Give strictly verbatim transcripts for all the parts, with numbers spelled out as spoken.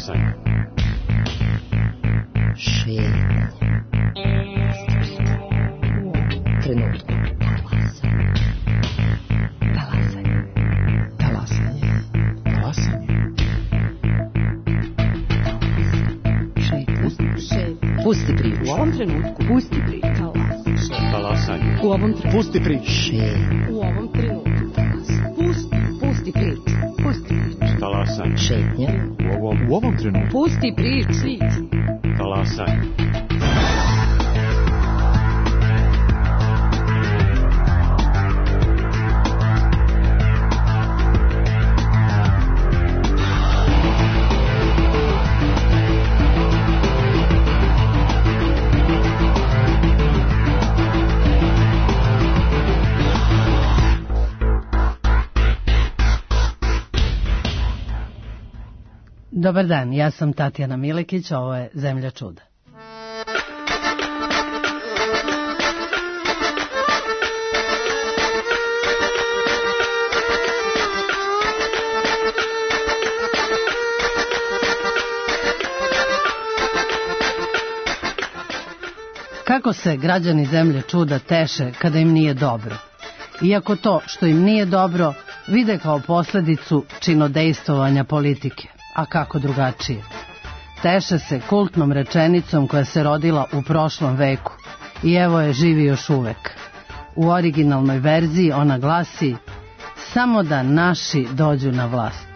Talasanje. Šetnja. Trenutku. Talasanje. Talasanje. Talasanje. Šetnja. Pusti priču. U ovom trenutku. Pusti priču. Talasanje. U ovom trenutku. Pusti priču. Šetnja. U ovom trenutku. Pusti. Pusti priču. Pusti priču. Talasanje. Šetnja. U ovom, u ovom trenutku. Pusti priču. Talasanje. Dobar dan, ja sam Tatjana Milekić, ovo je Zemlja čuda. Kako se građani Zemlje čuda teše kada im nije dobro? Iako to što im nije dobro vide kao posledicu činodejstvovanja politike. A kako drugačije? Teše se kultnom rečenicom koja se rodila u prošlom veku i evo je živi još uvek. U originalnoj verziji ona glasi: samo da naši dođu na vlast.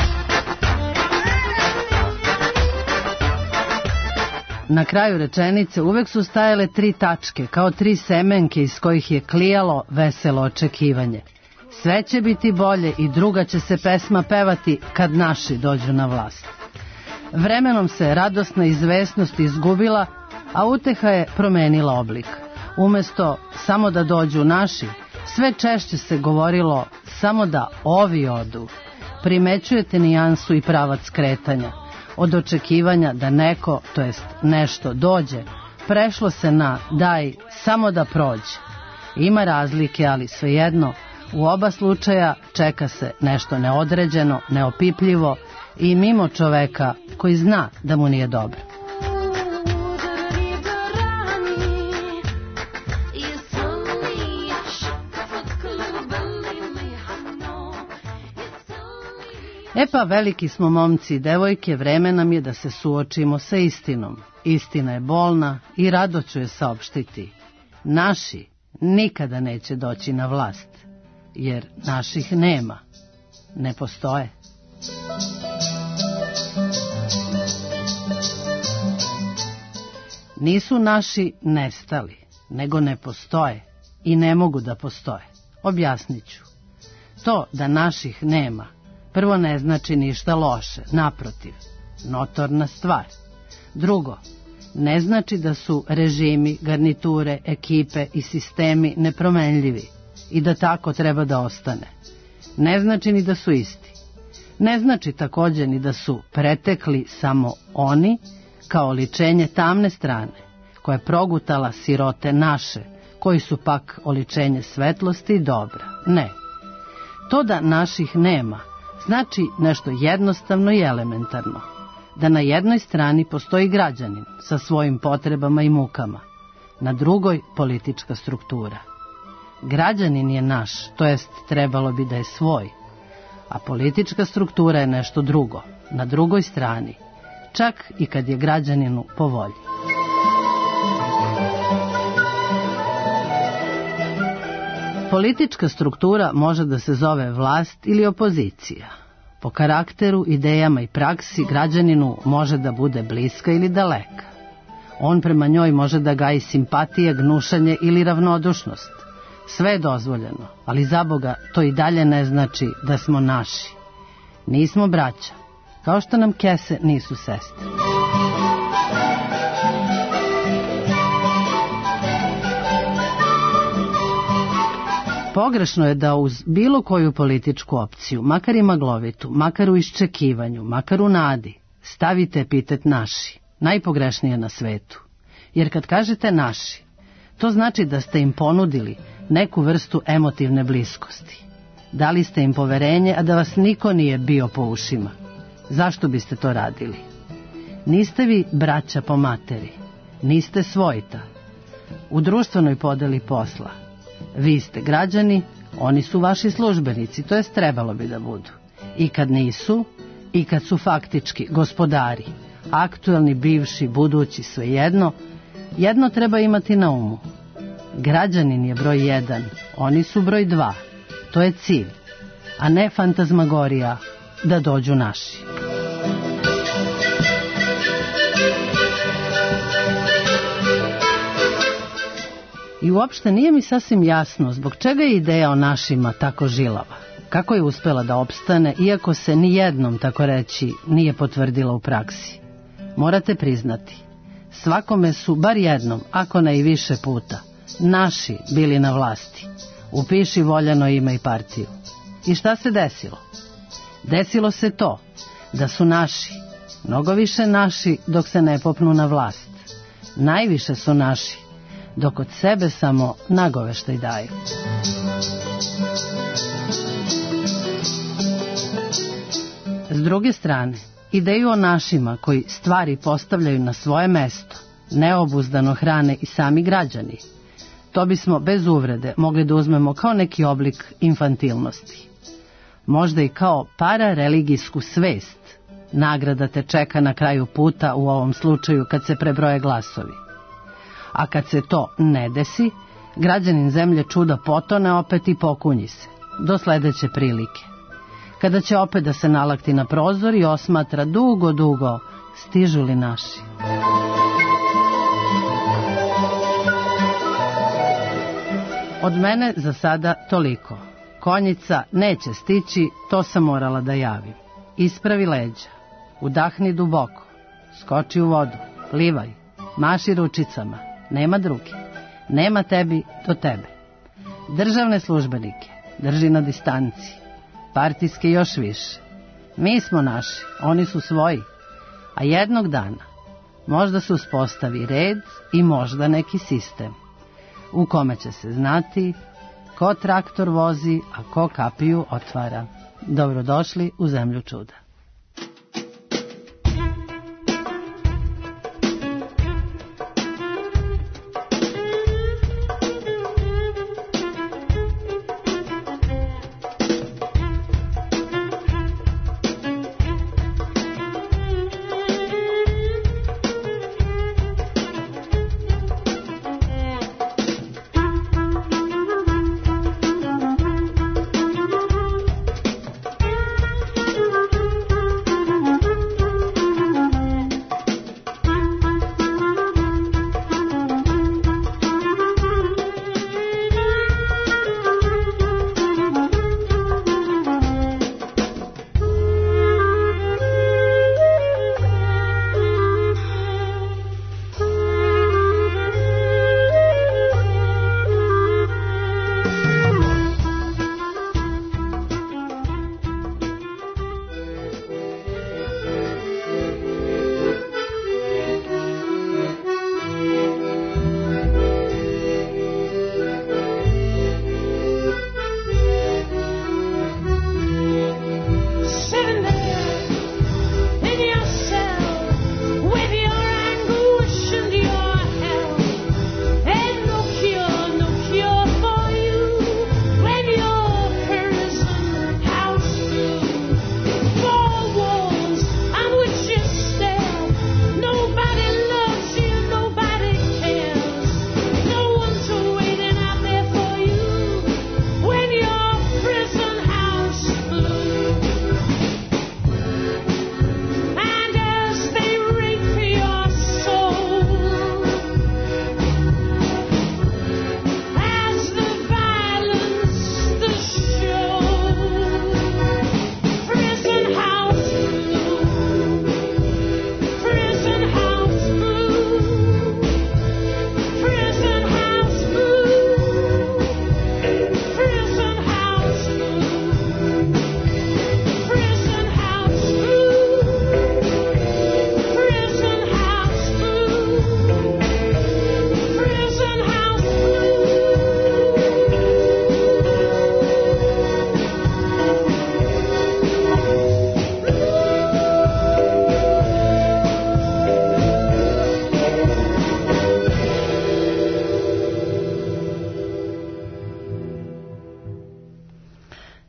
Na kraju rečenice uvek su stajale tri tačke, kao tri semenke iz kojih je klijalo veselo očekivanje. Sve će biti bolje i druga će se pesma pevati kad naši dođu na vlast. Vremenom se radosna izvesnost izgubila, a uteha je promenila oblik. Umesto samo da dođu naši, sve češće se govorilo samo da ovi odu. Primećujete nijansu i pravac kretanja. Od očekivanja da neko, to jest nešto, dođe, prešlo se na daj samo da prođe. Ima razlike, ali svejedno, u oba slučaja čeka se nešto neodređeno, neopipljivo i mimo čoveka koji zna da mu nije dobro. E pa, veliki smo momci i devojke, vreme nam je da se suočimo sa istinom. Istina je bolna i rado ću je saopštiti. Naši nikada neće doći na vlast, jer naših nema, ne postoje. Nisu naši nestali, nego ne postoje i ne mogu da postoje. Objasnit ću. To da naših nema, prvo ne znači ništa loše, naprotiv, notorna stvar. Drugo, ne znači da su režimi, garniture, ekipe i sistemi nepromenljivi i da tako treba da ostane. Ne znači ni da su isti. Ne znači također ni da su pretekli samo oni kao oličenje tamne strane, koja je progutala sirote naše, koji su pak oličenje svetlosti i dobra. Ne. To da naših nema znači nešto jednostavno i elementarno. Da na jednoj strani postoji građanin sa svojim potrebama i mukama, na drugoj politička struktura. Građanin je naš, to jest trebalo bi da je svoj, a politička struktura je nešto drugo, na drugoj strani, čak i kad je građaninu po volji. Politička struktura može da se zove vlast ili opozicija. Po karakteru, idejama i praksi građaninu može da bude bliska ili daleka. On prema njoj može da gaji simpatije, gnušanje ili ravnodušnost. Sve je dozvoljeno, ali za Boga to i dalje ne znači da smo naši. Nismo braća, kao što nam kese nisu sestre. Pogrešno je da uz bilo koju političku opciju, makar i maglovitu, makar u iščekivanju, makar u nadi, stavite epitet naši, najpogrešnije na svetu. Jer kad kažete naši, to znači da ste im ponudili neku vrstu emotivne bliskosti. Dali ste im poverenje, a da vas niko nije bio po ušima. Zašto biste to radili? Niste vi braća po materi, niste svojta. U društvenoj podeli posla vi ste građani, oni su vaši službenici, to jest trebalo bi da budu. I kad nisu, i kad su faktički gospodari, aktuelni, bivši, budući, svejedno, jedno treba imati na umu. Građanin je broj jedan, oni su broj dva. To je cilj, a ne fantazmagorija da dođu naši. I uopšte nije mi sasvim jasno zbog čega je ideja o našima tako žilava. Kako je uspela da opstane, iako se ni jednom, tako reći, nije potvrdila u praksi. Morate priznati, svakome su bar jednom, ako ne i više puta, naši bili na vlasti. Upiši voljeno ime i partiju. I šta se desilo? Desilo se to da su naši, mnogo više naši dok se ne popnu na vlast. Najviše su naši dok od sebe samo nagoveštaj daju. S druge strane, ideju o našima koji stvari postavljaju na svoje mesto, neobuzdano hrane i sami građani, to bismo bez uvrede mogli da uzmemo kao neki oblik infantilnosti. Možda i kao parareligijsku svest. Nagrada te čeka na kraju puta u ovom slučaju kad se prebroje glasovi. A kad se to ne desi, građanin zemlje čuda potone opet i pokunji se. Do sledeće prilike. Kada će opet da se nalakti na prozor i osmatra dugo, dugo, stižu li naši. Od mene za sada toliko. Konjica neće stići, to sam morala da javim. Ispravi leđa, udahni duboko, skoči u vodu, plivaj, maši ručicama, nema druge. Nema tebi do tebe. Državne službenike drži na distanci, partijske još više. Mi smo naši, oni su svoji, a jednog dana možda se uspostavi red i možda neki sistem u kome će se znati ko traktor vozi, a ko kapiju otvara. Dobrodošli u zemlju čuda.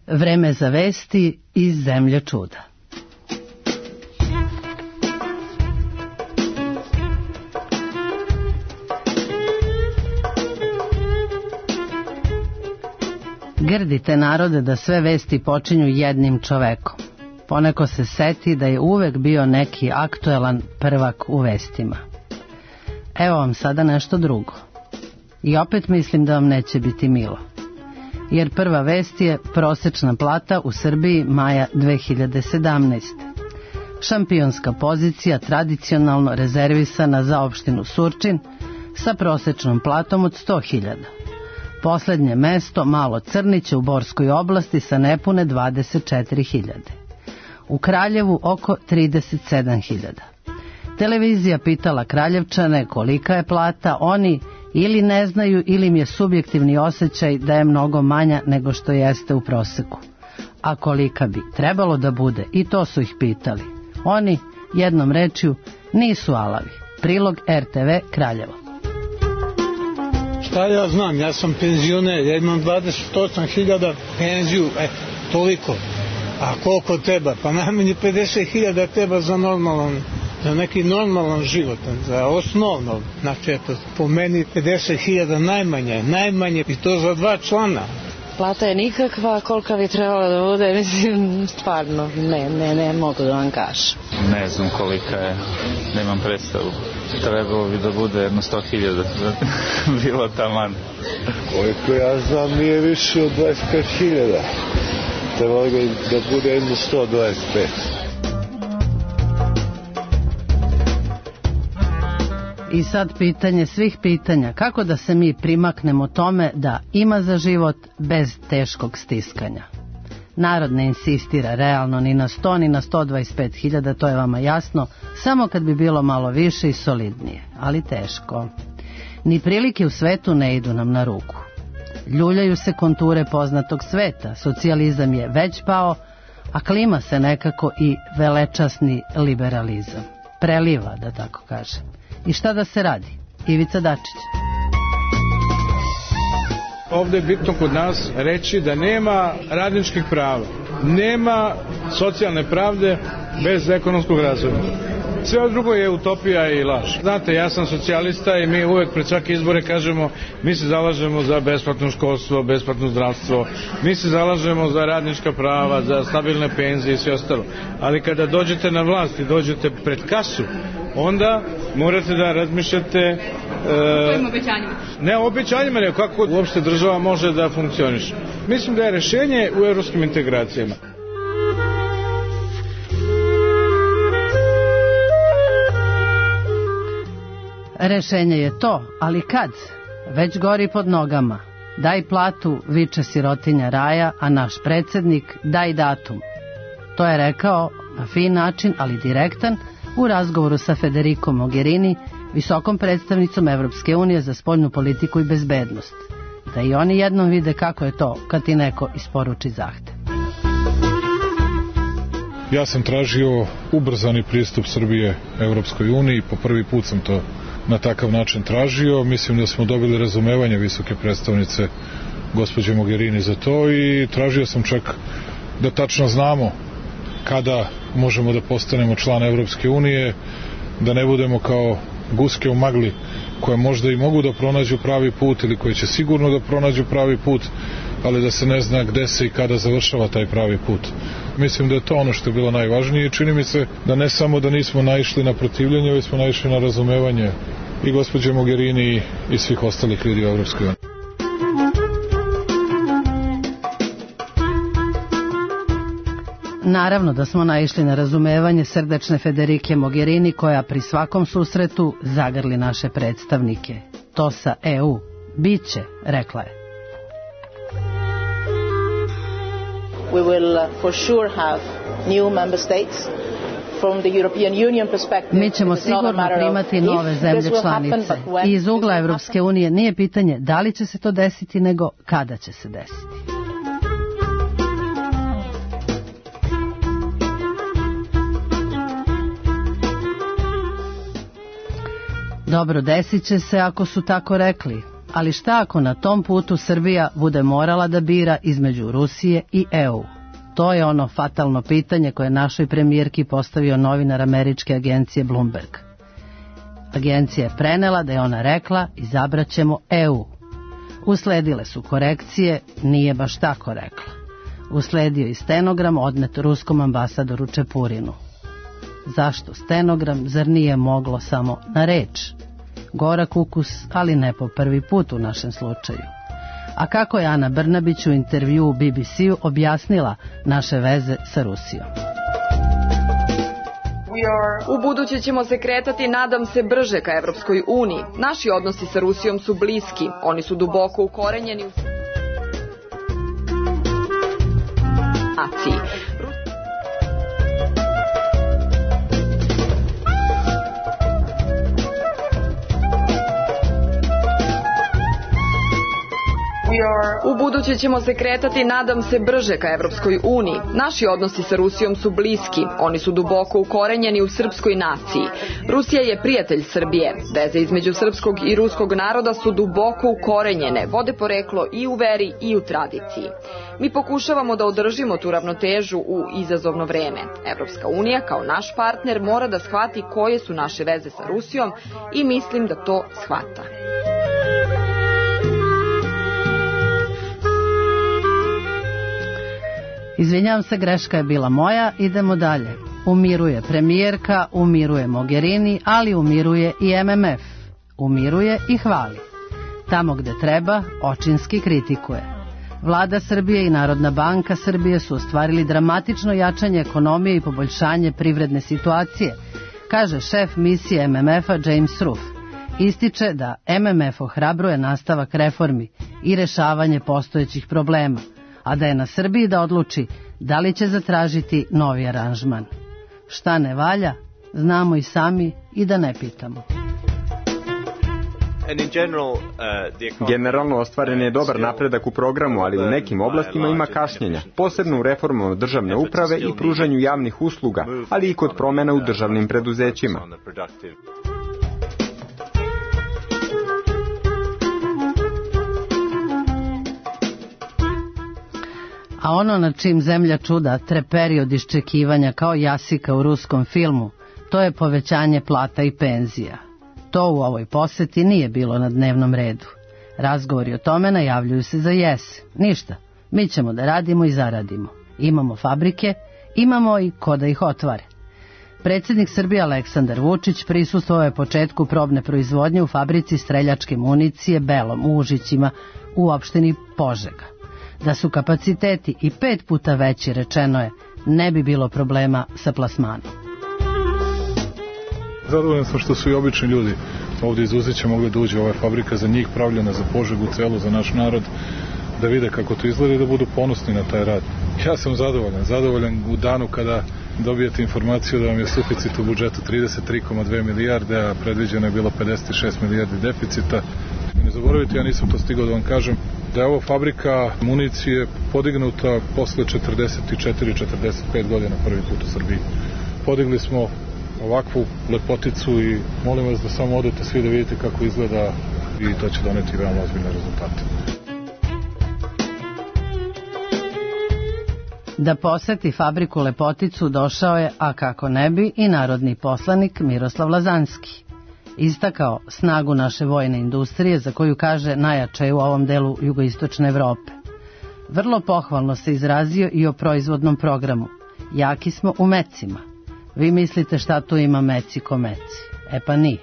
Vreme za vesti iz zemlje čuda. Grdite narode da sve vesti počinju jednim čovekom. Poneko se seti da je uvek bio neki aktuelan prvak u vestima. Evo vam sada nešto drugo. I opet mislim da vam neće biti milo. Jer prva vest je prosečna plata u Srbiji maja dve hiljade sedamnaeste. Šampionska pozicija tradicionalno rezervisana za opštinu Surčin sa prosečnom platom od sto hiljada. Poslednje mesto Malo Crniće u Borskoj oblasti sa nepune dvadeset četiri hiljade. U Kraljevu oko trideset sedam hiljada. Televizija pitala Kraljevčane kolika je plata, oni ili ne znaju ili im je subjektivni osjećaj da je mnogo manja nego što jeste u proseku. A kolika bi trebalo da bude, i to su ih pitali. Oni, jednom rečju, nisu alavi. Prilog R T V Kraljevo. Šta ja znam, ja sam penzioner, ja imam dvadeset osam hiljada penziju, e, toliko. A koliko treba? Pa najmanje pedeset hiljada treba za normalan, za neki normalan život, za osnovno. Znači, eto, po meni pedeset hiljada najmanje, najmanje, i to za dva člana. Plata je nikakva, kolika bi trebala da bude, mislim, stvarno, ne, ne, ne mogu da vam kažem. Ne znam kolika je, nemam predstavu. Trebalo bi da bude jedno sto hiljada, bilo taman. Koliko ja znam nije više od dvadeset pet hiljada. Trebalo bi da bude jedno sto dvadeset pet. I sad pitanje svih pitanja, kako da se mi primaknemo tome da ima za život bez teškog stiskanja? Narod ne insistira realno ni na sto ni na sto dvadeset pet hiljada, to je vama jasno, samo kad bi bilo malo više i solidnije, ali teško. Ni prilike u svetu ne idu nam na ruku. Ljuljaju se konture poznatog sveta, socijalizam je već pao, a klima se nekako i velečasni liberalizam. Preliva, da tako kažem. I šta da se radi? Ivica Dačić. Ovde je bitno kod nas reći da nema radničkih prava, nema socijalne pravde bez ekonomskog razvoja. Sve drugo je utopija i laž. Znate, ja sam socijalista i mi uvek pred svake izbore kažemo mi se zalažemo za besplatno školstvo, besplatno zdravstvo, mi se zalažemo za radnička prava, za stabilne penzije i sve ostalo. Ali kada dođete na vlast i dođete pred kasu, onda morate da razmišljate e, kojim obećanjima? Ne o obećanjima, nego kako uopšte država može da funkcioniše. Mislim da je rešenje u evropskim integracijama. Rešenje je to, ali kad? Već gori pod nogama. Daj platu, viče sirotinja Raja, a naš predsjednik daj datum. To je rekao na fin način, ali direktan, u razgovoru sa Federico Mogherini, visokom predstavnicom Evropske unije za spoljnu politiku i bezbednost. Da i oni jednom vide kako je to kad ti neko isporuči zahtev. Ja sam tražio ubrzani pristup Srbije Evropskoj uniji, po prvi put sam to na takav način tražio. Mislim da smo dobili razumevanje visoke predstavnice gospođe Mogherini za to i tražio sam čak da tačno znamo kada možemo da postanemo član Evropske unije, da ne budemo kao guske u magli koje možda i mogu da pronađu pravi put ili koje će sigurno da pronađu pravi put, ali da se ne zna gde se i kada završava taj pravi put. Mislim da je to ono što je bilo najvažnije i čini mi se da ne samo da nismo naišli na protivljenje, već smo naišli na razumevanje i gospođe Mogherini i svih ostalih ljudi u Evropskoj uniji. Naravno da smo naišli na razumevanje srdečne Federike Mogherini koja pri svakom susretu zagrli naše predstavnike. To sa E U biće, rekla je. We will for sure have new member states. From the European Union perspective, mi ćemo sigurno primati nove zemlje članice. I iz ugla Evropske unije nije pitanje da li će se to desiti, nego kada će se desiti. Dobro, desit će se ako su tako rekli, Ali šta ako na tom putu Srbija bude morala da bira između Rusije i E U? To je ono fatalno pitanje koje našoj premijerki postavio novinar američke agencije Bloomberg. Agencija je prenela da je ona rekla izabraćemo E U. Usledile su korekcije, nije baš tako rekla. Usledio i stenogram odnet ruskom ambasadoru Čepurinu. Zašto stenogram, zar nije moglo samo na reč? Gorak ukus, ali ne po prvi put u našem slučaju. A kako je Ana Brnabić u intervjuu B B C-u objasnila naše veze sa Rusijom? U buduće ćemo se kretati, nadam se, brže ka Evropskoj uniji. Naši odnosi sa Rusijom su bliski, oni su duboko ukorenjeni u naciji. U buduće ćemo se kretati, nadam se, brže ka Evropskoj uniji. Naši odnosi sa Rusijom su bliski, oni su duboko ukorenjeni u srpskoj naciji. Rusija je prijatelj Srbije. Veze između srpskog i ruskog naroda su duboko ukorenjene, vode poreklo i u veri i u tradiciji. Mi pokušavamo da održimo tu ravnotežu u izazovno vreme. Evropska unija kao naš partner mora da shvati koje su naše veze sa Rusijom i mislim da to shvata. Izvinjavam se, greška je bila moja, idemo dalje. Umiruje premijerka, umiruje Mogherini, ali umiruje i M M F. Umiruje i hvali. Tamo gde treba, očinski kritikuje. Vlada Srbije i Narodna banka Srbije su ostvarili dramatično jačanje ekonomije i poboljšanje privredne situacije, kaže šef misije M M F-a James Ruff. Ističe da M M F ohrabruje nastavak reformi i rešavanje postojećih problema, a da je na Srbiji da odluči da li će zatražiti novi aranžman. Šta ne valja, znamo i sami i da ne pitamo. Generalno ostvaren je dobar napredak u programu, ali u nekim oblastima ima kašnjenja, posebno u reformama državne uprave i pružanju javnih usluga, ali i kod promena u državnim preduzećima. A ono na čim zemlja čuda treperi od iščekivanja kao jasika u ruskom filmu, to je povećanje plata i penzija. To u ovoj poseti nije bilo na dnevnom redu. Razgovori o tome najavljuju se za jesen. Ništa, mi ćemo da radimo i zaradimo. Imamo fabrike, imamo i ko da ih otvare. Predsjednik Srbije Aleksandar Vučić prisustvovao je početku probne proizvodnje u fabrici streljačke municije Belom u Užićima u opštini Požega. Da su kapaciteti i pet puta veći, rečeno je, ne bi bilo problema sa plasmanom. Zadovoljan sam što su i obični ljudi ovdje iz Uzića mogli da uđe ova fabrika za njih, pravljena za Požegu celu, za naš narod, da vide kako to izgleda i da budu ponosni na taj rad. Ja sam zadovoljan, zadovoljan u danu kada dobijete informaciju da vam je suficit u budžetu trideset tri zarez dve milijarde, a predviđeno je bilo pedeset šest milijardi deficita. I ne zaboravite, ja nisam to stigao da vam kažem, da je ovo fabrika municije podignuta posle četrdeset četiri četrdeset pet godina prvi put u Srbiji. Podigli smo ovakvu lepoticu i molim vas da samo odete svi da vidite kako izgleda i to će doneti veoma ozbiljne rezultate. Da poseti fabriku Lepoticu došao je, a kako ne bi, i narodni poslanik Miroslav Lazanski. Istakao snagu naše vojne industrije, za koju kaže najjača je u ovom delu jugoistočne Evrope. Vrlo pohvalno se izrazio i o proizvodnom programu. Jaki smo u mecima. Vi mislite šta tu ima meci ko meci? E pa nije.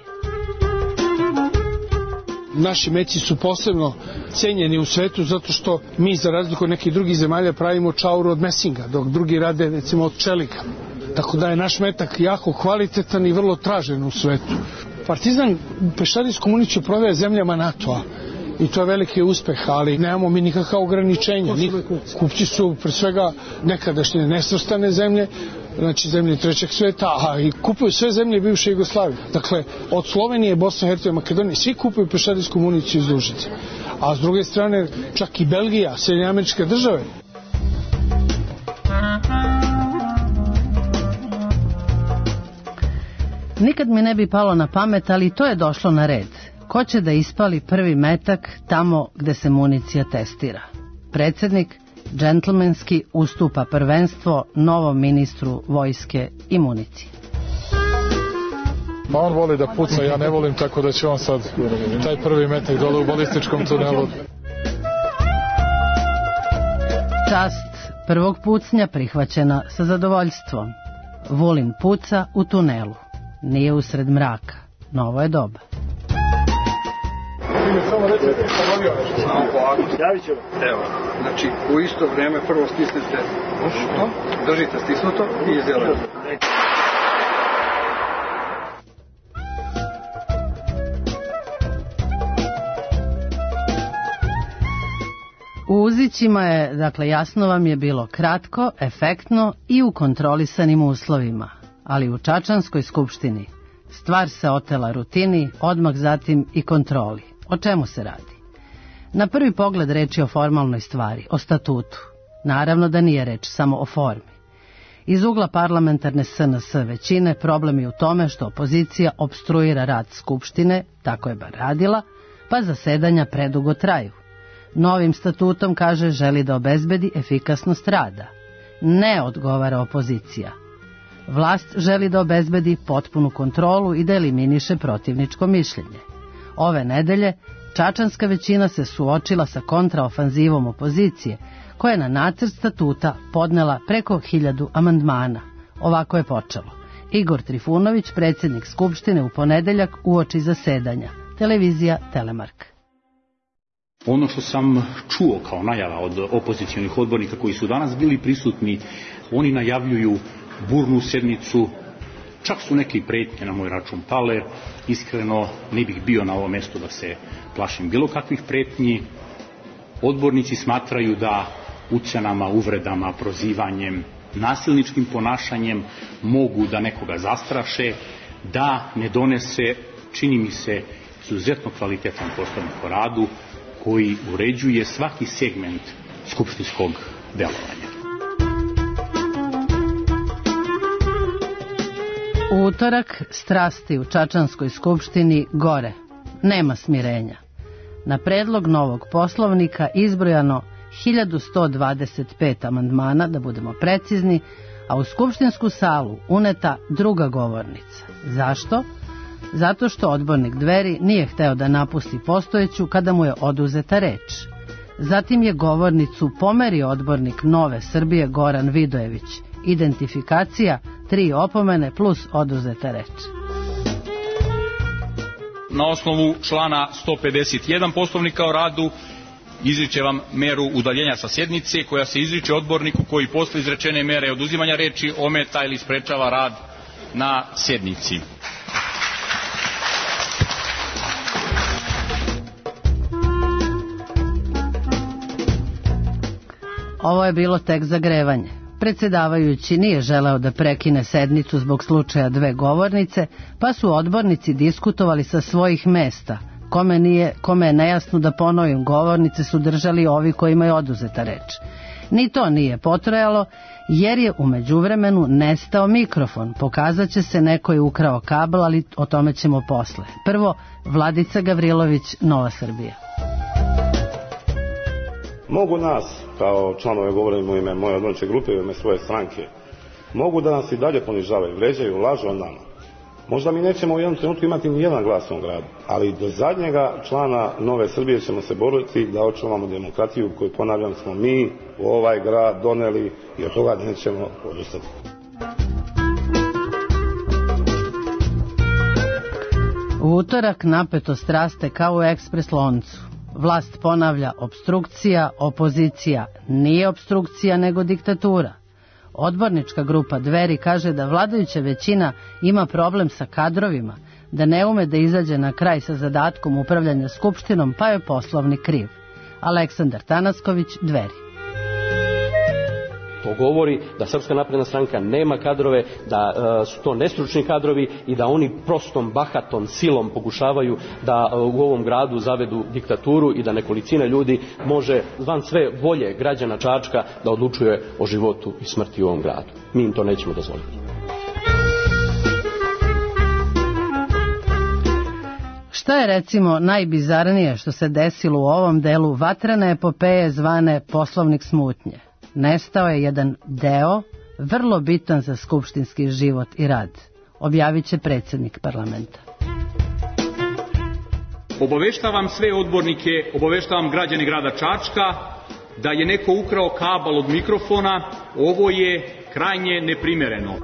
Naši meci su posebno cenjeni u svetu zato što mi, za razliku od nekih drugih zemalja, pravimo čauru od mesinga, dok drugi rade, recimo, od čelika. Tako da je naš metak jako kvalitetan i vrlo tražen u svetu. Partizan pešadijsku municiju prodaje zemljama NATO-a i to je veliki uspeh, ali nemamo mi nikakva ograničenja. Kupci su pre svega nekadašnje nesvrstane zemlje, znači zemlje trećeg sveta, a i kupuju sve zemlje bivše Jugoslavije. Dakle, od Slovenije, Bosne, Hercegovine, Makedonije, svi kupuju pešadijsku municiju iz Užica. A s druge strane, čak i Belgija, Sjedinjene Američke Države. Nikad mi ne bi palo na pamet, ali to je došlo na red. Ko će da ispali prvi metak tamo gde se municija testira? Predsjednik džentlmenski ustupa prvenstvo novom ministru vojske i municije. Ma on voli da puca, ja ne volim, tako da će on sad taj prvi metak dole u balističkom tunelu. Čast prvog pucnja prihvaćena sa zadovoljstvom. Vulin puca u tunelu. Nije usred mraka. Novo je doba. Samo recite, ponovio nešto. Samo polako. Javit ću. Evo, znači u isto vrijeme prvo stisnete što? Držite stisnuto i izdelite. U uzićima je, dakle jasno vam je bilo kratko, efektno i u kontrolisanim uslovima, ali u Čačanskoj skupštini stvar se otela rutini, odmah zatim i kontroli. O čemu se radi? Na prvi pogled reč je o formalnoj stvari, o statutu. Naravno da nije reč samo o formi. Iz ugla parlamentarne S N S većine problem je u tome što opozicija opstruira rad skupštine, tako je bar radila, pa zasedanja predugo traju. Novim statutom, kaže, želi da obezbedi efikasnost rada. Ne odgovara opozicija. Vlast želi da obezbedi potpunu kontrolu i da eliminiše protivničko mišljenje. Ove nedelje čačanska većina se suočila sa kontraofanzivom opozicije, koja je na nacrt statuta podnela preko hiljadu amandmana. Ovako je počelo. Igor Trifunović, predsjednik Skupštine, u ponedeljak uoči zasedanja. Televizija Telemark. Ono što sam čuo kao najava od opozicionih odbornika koji su danas bili prisutni, oni najavljuju burnu sednicu, čak su neke pretnje na moj račun pale. Iskreno ne bih bio na ovom mjestu da se plašim bilo kakvih pretnji. Odbornici smatraju da ucenama, uvredama, prozivanjem, nasilničkim ponašanjem mogu da nekoga zastraše, da ne donese, čini mi se, izuzetno kvalitetan Poslovnik o radu koji uređuje svaki segment skupštinskog delovanja. U utorak strasti u Čačanskoj skupštini gore. Nema smirenja. Na predlog novog poslovnika izbrojano hiljadu sto dvadeset pet amandmana, da budemo precizni, a u skupštinsku salu uneta druga govornica. Zašto? Zato što odbornik Dveri nije hteo da napusti postojeću kada mu je oduzeta reč. Zatim je govornicu pomerio odbornik Nove Srbije Goran Vidojević. Identifikacija, tri opomene plus oduzeta reč. Na osnovu člana sto pedeset jedan Poslovnika o radu izriče vam meru udaljenja sa sjednice, koja se izriče odborniku koji posle izrečene mere oduzimanja reči ometa ili sprečava rad na sjednici. Ovo je bilo tek zagrevanje. Predsjedavajući nije želeo da prekine sednicu zbog slučaja dve govornice, pa su odbornici diskutovali sa svojih mesta. Kome, nije, kome je nejasno da ponovim, govornice su držali ovi kojima je oduzeta reč. Ni to nije potrajalo, jer je u međuvremenu nestao mikrofon. Pokazat će se neko je ukrao kabel, ali o tome ćemo posle. Prvo, Vladica Gavrilović, Nova Srbija. Mogu nas, kao članove, govorim u ime moje odborničke grupe, u ime svoje stranke, mogu da nas i dalje ponižavaju, vređaju, lažu o nama. Možda mi nećemo u jednom trenutku imati ni jedan glas u ovom gradu, ali do zadnjega člana Nove Srbije ćemo se boriti da očuvamo demokratiju koju, ponavljam, smo mi u ovaj grad doneli i od toga nećemo odustati. U utorak napetost raste kao u ekspres loncu. Vlast ponavlja opstrukcija, opozicija nije opstrukcija nego diktatura. Odbornička grupa Dveri kaže da vladajuća većina ima problem sa kadrovima, da ne ume da izađe na kraj sa zadatkom upravljanja skupštinom, pa je poslovnik kriv. Aleksandar Tanasković, Dveri. To govori da Srpska napredna stranka nema kadrove, da e, su to nestručni kadrovi i da oni prostom, bahatom, silom pokušavaju da e, u ovom gradu zavedu diktaturu i da nekolicina ljudi može, zvan sve volje građana Čačka, da odlučuje o životu i smrti u ovom gradu. Mi im to nećemo dozvoliti. Šta je recimo najbizarnije što se desilo u ovom delu vatrene epopeje zvane Poslovnik smutnje? Nestao je jedan deo, vrlo bitan za skupštinski život i rad. Objavit će predsjednik parlamenta. Obaveštavam sve odbornike, obaveštavam građane grada Čačka da je neko ukrao kabel od mikrofona. Ovo je krajnje neprimereno.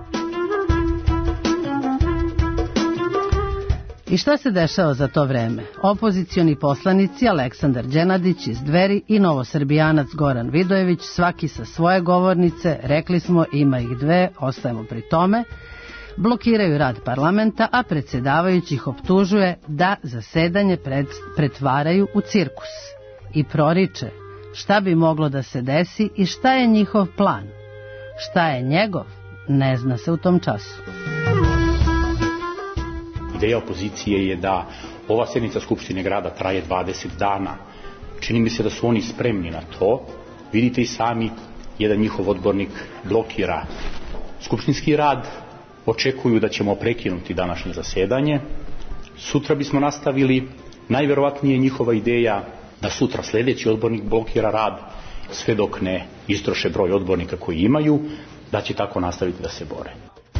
I šta se dešava za to vreme? Opozicioni poslanici Aleksandar Đenadić iz Dveri i novosrbijanac Goran Vidojević, svaki sa svoje govornice, rekli smo ima ih dve, ostajemo pri tome, blokiraju rad parlamenta, a predsjedavajući ih optužuje da zasedanje pred, pretvaraju u cirkus. I proriče šta bi moglo da se desi i šta je njihov plan. Šta je njegov, ne zna se u tom času. Ideja opozicije je da ova sjednica Skupštine grada traje dvadeset dana. Čini mi se da su oni spremni na to. Vidite i sami, jedan njihov odbornik blokira skupštinski rad. Očekuju da ćemo prekinuti današnje zasedanje. Sutra bismo nastavili. Najverovatnije je njihova ideja da sutra sljedeći odbornik blokira rad sve dok ne istroše broj odbornika koji imaju, da će tako nastaviti da se bore.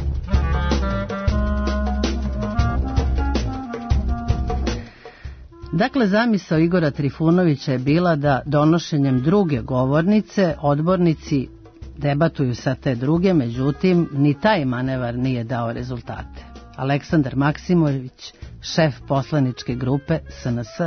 Dakle, zamisao Igora Trifunovića je bila da donošenjem druge govornice odbornici debatuju sa te druge, međutim, ni taj manevar nije dao rezultate. Aleksandar Maksimović, šef poslaničke grupe S N S.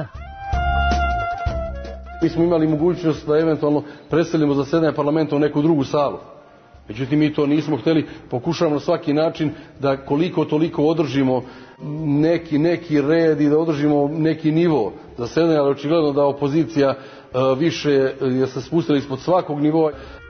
Mi smo imali mogućnost da eventualno preselimo zasedanje parlamenta u neku drugu salu. Međutim, mi to nismo htjeli, pokušavamo na svaki način da koliko toliko održimo neki, neki red i da održimo neki nivo zasedanja, ali očigledno da opozicija više je se spustila ispod svakog nivoa.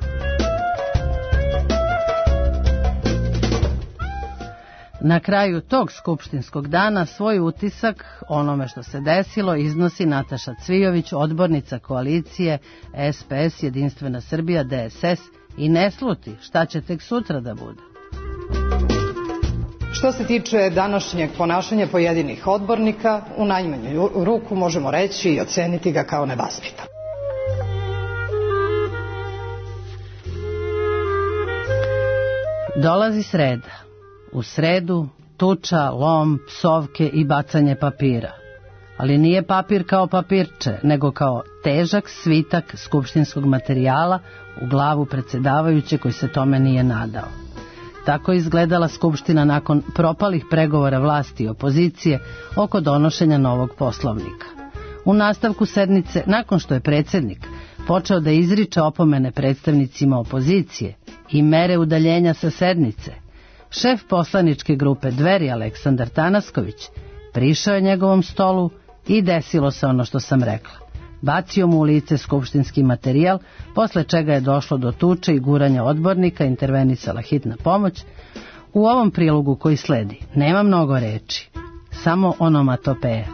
Na kraju tog skupštinskog dana svoj utisak onome što se desilo iznosi Nataša Cvijović, odbornica koalicije S P S, Jedinstvena Srbija, D S S, i ne sluti šta će tek sutra da bude. Što se tiče današnjeg ponašanja pojedinih odbornika, u najmanju ruku možemo reći i oceniti ga kao nevaspitan. Dolazi sreda. U sredu tuča, lom, psovke i bacanje papira. Ali nije papir kao papirče, nego kao težak svitak skupštinskog materijala u glavu predsjedavajuće koji se tome nije nadao. Tako je izgledala skupština nakon propalih pregovora vlasti i opozicije oko donošenja novog poslovnika. U nastavku sednice, nakon što je predsjednik počeo da izriče opomene predstavnicima opozicije i mere udaljenja sa sednice, šef poslaničke grupe Dveri Aleksandar Tanasković prišao je njegovom stolu i desilo se ono što sam rekla. Bacio mu u lice skupštinski materijal, posle čega je došlo do tuče i guranja odbornika, intervenisala hitna pomoć. U ovom prilogu koji sledi nema mnogo reči, samo onomatopeja.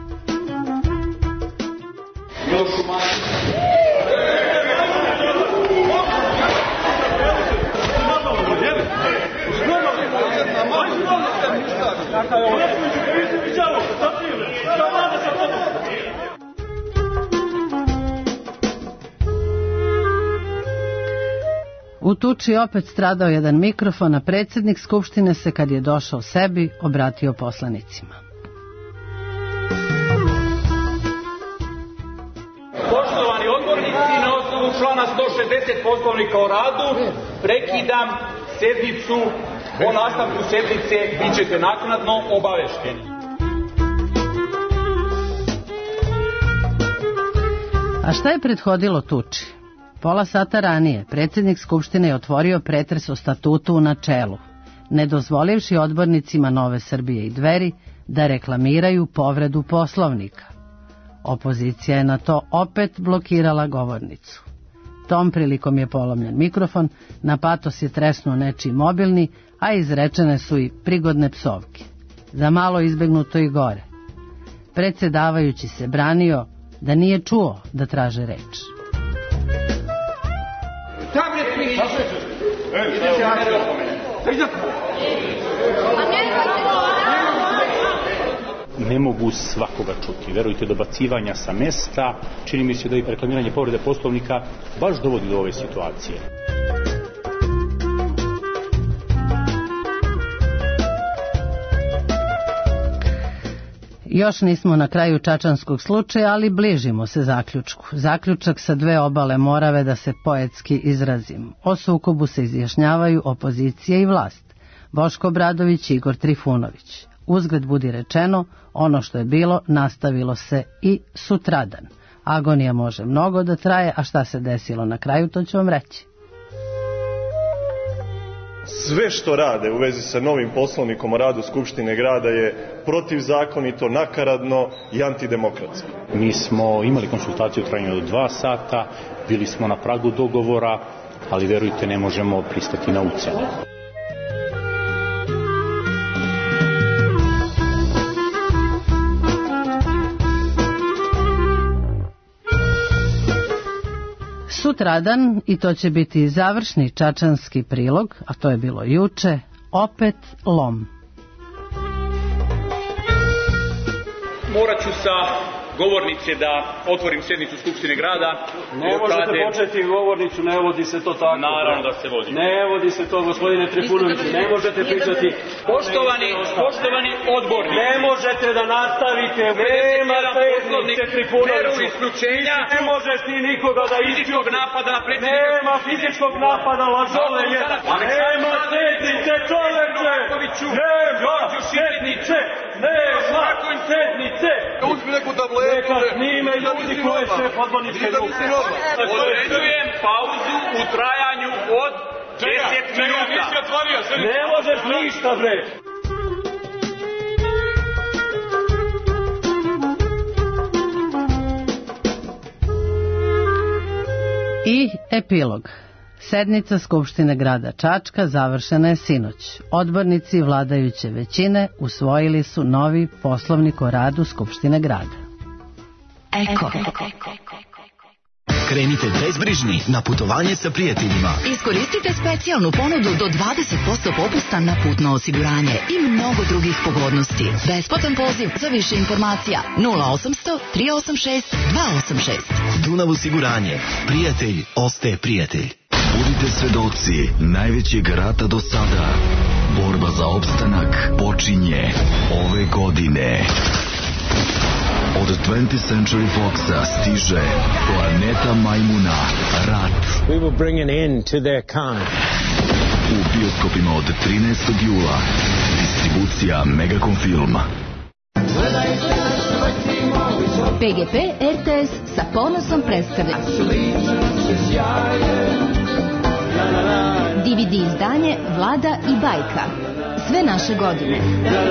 U tuči opet stradao jedan mikrofon, a predsjednik Skupštine se, kad je došao sebi, obratio poslanicima. Poštovani odbornici, na osnovu člana sto šezdeset Poslovnika o radu, prekidam sednicu. O nastavku sednice bit ćete naknadno obavešteni. A šta je prethodilo tuči? Pola sata ranije predsjednik Skupštine je otvorio pretres o statutu u načelu, ne dozvolivši odbornicima Nove Srbije i Dveri da reklamiraju povredu Poslovnika. Opozicija je na to opet blokirala govornicu. Tom prilikom je polomljen mikrofon, na patos je tresnuo nečiji mobilni, a izrečene su i prigodne psovke. Za malo izbegnuto i gore. Predsjedavajući se branio da nije čuo da traže reč. Tablet mi nisu. Idete na mere opomene. ne mogu svakoga čuti. Verujte, dobacivanja sa mesta, čini mi se da i reklamiranje povrede Poslovnika baš dovodi do ove situacije. Još nismo na kraju čačanskog slučaja, ali bližimo se zaključku. Zaključak sa dve obale Morave, da se poetski izrazim. O sukobu se izjašnjavaju opozicija i vlast. Boško Obradović i Igor Trifunović. Uzgred budi rečeno, ono što je bilo nastavilo se i sutradan. Agonija može mnogo da traje, a šta se desilo na kraju, to ću vam reći. Sve što rade u vezi sa novim poslovnikom o radu Skupštine grada je protivzakonito, nakaradno i antidemokratsko. Mi smo imali konsultaciju u trajanju od dva sata, bili smo na pragu dogovora, ali verujte, ne možemo pristati na ucene. Sutradan, i to će biti završni čačanski prilog, a to je bilo juče, opet lom. Morat ću sa govornice da otvorim sjednicu Skupštine grada. Ne možete početi govornicu, ne vodi se to tako. Naravno da se vodi. Ne vodi se to, gospodine Trifunoviću, ne možete pričati. Poštovani, poštovani odbornici. Ne možete da nastavite, nema sednice Trifunoviću. Meru isključenja. Ne možeš ti nikoga da fizičkog napada na predsjednika. Nema fizičkog napada, lažove je. Nema sednice, čoveče. Nema sednice. Nema sednice. Uzmi neku tabletu. Neka snime ljudi koje se podborničke grupe. Određujem pauzu u trajanju od deset minuta. Ne možeš ništa, bre. I epilog. Sednica Skupštine grada Čačka završena je sinoć. Odbornici vladajuće većine usvojili su novi poslovnik o radu Skupštine grada. Eko. Krenite bezbrižni na putovanje sa prijateljima. Iskoristite specijalnu ponudu do dvadeset posto popusta na putno osiguranje i mnogo drugih pogodnosti. Besplatan poziv za više informacija nula osamsto tri osam šest dva osam šest. Dunav osiguranje. Prijatelj ostaje prijatelj. Budite svedoci najvećeg rata do sada. Borba za opstanak počinje ove godine. Od twentieth Century Foxa stiže Planeta Majmuna, Rat. We will bring an end to their kind. U bioskopima od trinaestog jula. Distribucija Megacom Filma. P G P R T S sa ponosom predstavlja D V D izdanje Vlada i bajka. Sve naše godine.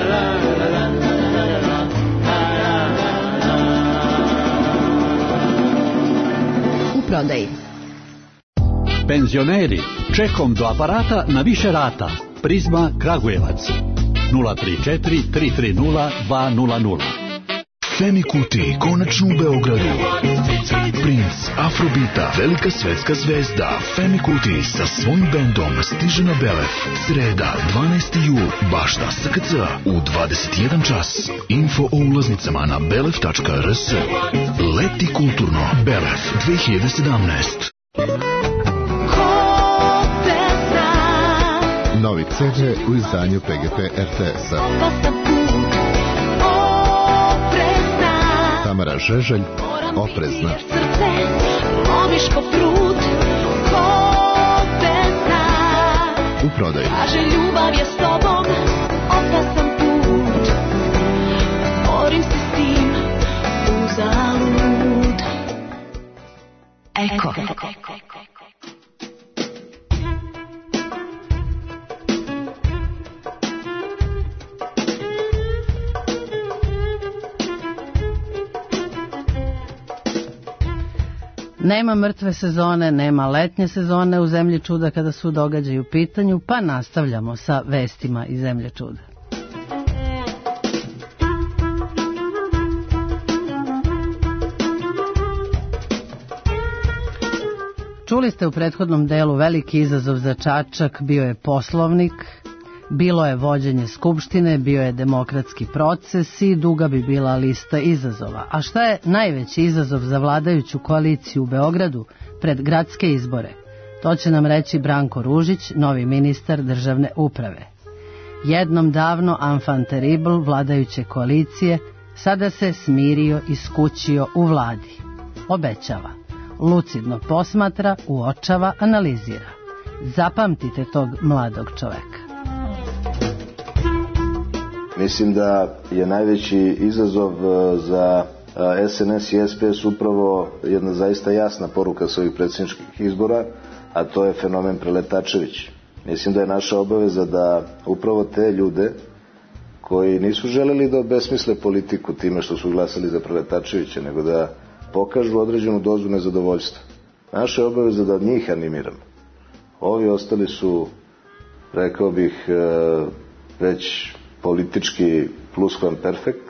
U prodaji. Penzioneri, čekom do aparata na više rata. Prizma Kragujevac. nula tri četiri tri tri nula dva nula nula. Femi Kuti, konačno u Beogradu. Princ Afrobita, velika svetska zvezda Femi Kuti sa svojim bendom stiže na Belef. Sreda, dvanaesti jul, bašta S K C u dvadeset jedan čas. Info o ulaznicama na belef tačka r s. Leti kulturno, Belef dve hiljade sedamnaest. Novi C D u izdanju P G P R T S-a. Tamara Žeželj, Oprezna. U prodaju. Kaže ljubav je s tobom, opasan put. Borim se s tim, uzalud. Eko. Nema mrtve sezone, nema letnje sezone u Zemlji čuda kada su događaji u pitanju, pa nastavljamo sa vestima iz Zemlje čuda. Čuli ste u prethodnom delu veliki izazov za Čačak bio je poslovnik. Bilo je vođenje skupštine, bio je demokratski proces i duga bi bila lista izazova. A šta je najveći izazov za vladajuću koaliciju u Beogradu pred gradske izbore? To će nam reći Branko Ružić, novi ministar državne uprave. Jednom davno enfant terrible vladajuće koalicije sada se smirio i skućio u vladi. Obećava, lucidno posmatra, uočava, analizira. Zapamtite tog mladog čoveka. Mislim da je najveći izazov za S N S i S P S upravo jedna zaista jasna poruka s ovih predsjedničkih izbora, a to je fenomen Preletačević. Mislim da je naša obaveza da upravo te ljude koji nisu želeli da obesmisle politiku time što su glasali za Preletačevića, nego da pokažu određenu dozu nezadovoljstva. Naša je obaveza da njih animiramo. Ovi ostali su, rekao bih, već politički pluskvamperfekt.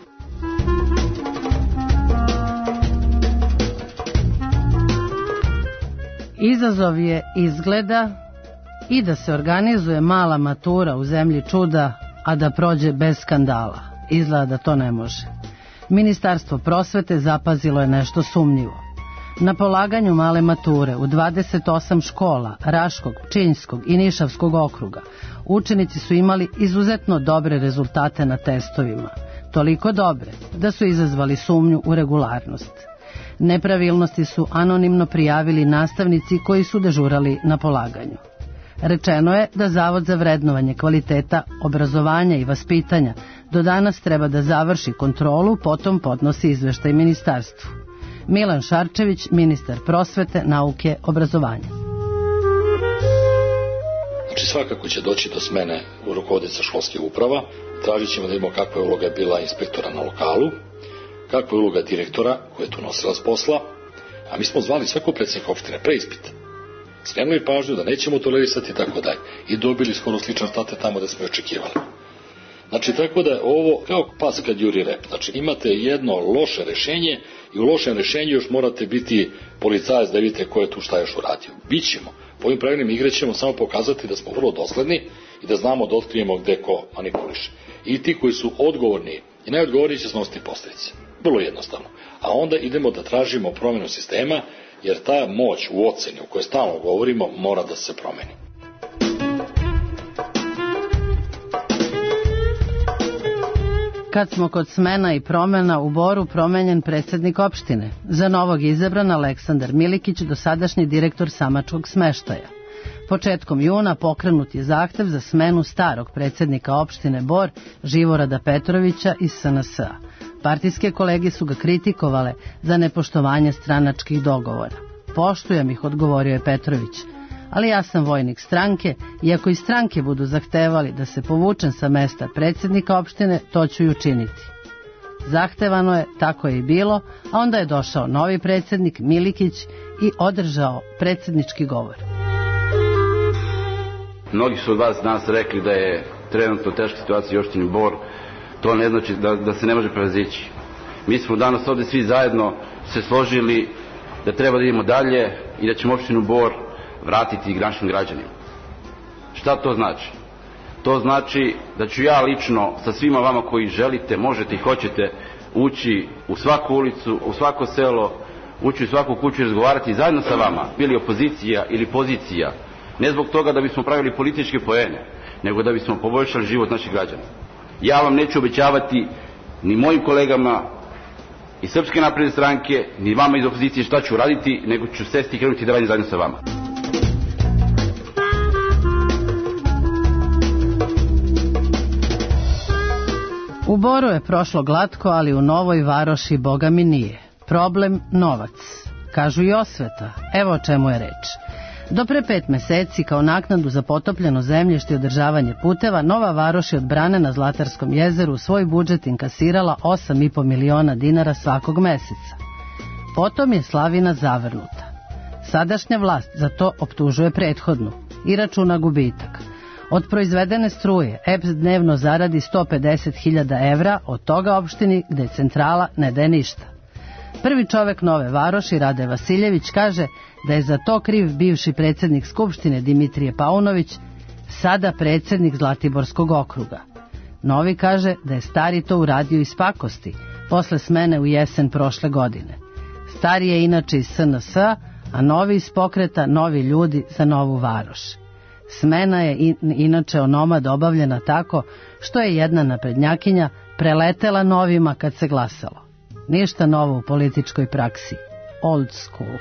Izazov je izgleda i da se organizuje mala matura u zemlji čuda, a da prođe bez skandala. Izgleda da to ne može. Ministarstvo prosvete zapazilo je nešto sumnjivo. Na polaganju male mature u dvadeset osam škola Raškog, Pčinjskog i Nišavskog okruga učenici su imali izuzetno dobre rezultate na testovima. Toliko dobre da su izazvali sumnju u regularnost. Nepravilnosti su anonimno prijavili nastavnici koji su dežurali na polaganju. Rečeno je da Zavod za vrednovanje kvaliteta obrazovanja i vaspitanja do danas treba da završi kontrolu, potom podnosi izveštaj ministarstvu. Milan Šarčević, ministar prosvete, nauke, obrazovanja. Znači svakako će doći do smene u rukovodioca školskih uprava. Tražit ćemo da vidimo kakva je uloga bila inspektora na lokalu, kakva je uloga direktora koja je tu nosilac posla, a mi smo zvali svakog predsjednika opštine pre ispita. Skrenuli pažnju da nećemo tolerisati i tako dalje. I dobili skoro sličan state tamo da smo i očekivali. Znači, tako da je ovo kao pas kad juri rep. Znači, imate jedno loše rešenje i u lošem rešenju još morate biti policajac da vidite ko je tu šta još uradio. Bićemo. Po ovim pravilnim igre ćemo samo pokazati da smo vrlo dosledni i da znamo da otkrijemo gde ko manipuliše. I ti koji su odgovorni i najodgovorniji će snositi posljedice. Vrlo jednostavno. A onda idemo da tražimo promjenu sistema, jer ta moć u oceni o kojoj stalno govorimo mora da se promeni. Kad smo kod smena i promjena, u Boru promenjen predsjednik opštine. Za novog izabran Aleksandar Milikić, dosadašnji direktor samačkog smeštaja. Početkom juna pokrenut je zahtev za smenu starog predsjednika opštine Bor, Živorada Petrovića iz S N S-a. Partijske kolege su ga kritikovale za nepoštovanje stranačkih dogovora. Poštujem ih, odgovorio je Petrović, ali ja sam vojnik stranke i ako i stranke budu zahtevali da se povučem sa mesta predsjednika opštine, to ću i učiniti. Zahtevano je, tako je i bilo, a onda je došao novi predsjednik Milikić i održao predsjednički govor. Mnogi su od vas danas rekli da je trenutno teška situacija u opštini Bor. To ne znači da, da se ne može prevazići. Mi smo danas ovdje svi zajedno se složili da treba da idemo dalje i da ćemo opštinu Bor vratiti našim građanima. Šta to znači? To znači da ću ja lično sa svima vama koji želite, možete i hoćete ući u svaku ulicu, u svako selo, ući u svaku kuću i razgovarati zajedno sa vama, bili opozicija ili pozicija, ne zbog toga da bismo pravili političke poene, nego da bismo poboljšali život naših građana. Ja vam neću obećavati ni mojim kolegama iz Srpske napredne stranke, ni vama iz opozicije šta ću raditi, nego ću sesti i krenuti da radim zajedno sa vama. U Boru je prošlo glatko, ali u Novoj Varoši boga mi nije. Problem novac. Kažu i osveta. Evo o čemu je reč. Do pre pet meseci, kao naknadu za potopljeno zemljište i održavanje puteva, Nova Varoš je od brane na Zlatarskom jezeru u svoj budžet inkasirala osam i po miliona dinara svakog meseca. Potom je slavina zavrnuta. Sadašnja vlast za to optužuje prethodnu i računa gubitak. Od proizvedene struje E P S dnevno zaradi sto pedeset hiljada evra, od toga opštini gde centrala ne daje ništa. Prvi čovek Nove Varoši, Rade Vasiljević, kaže da je za to kriv bivši predsjednik Skupštine Dimitrije Paunović, sada predsjednik Zlatiborskog okruga. Novi kaže da je stari to uradio iz pakosti, posle smene u jesen prošle godine. Stari je inače iz S N S, a novi iz pokreta Novi ljudi za Novu Varoš. Smena je in, inače onomad obavljena tako što je jedna naprednjakinja preletela novima kad se glasalo. Ništa novo u političkoj praksi. Old school.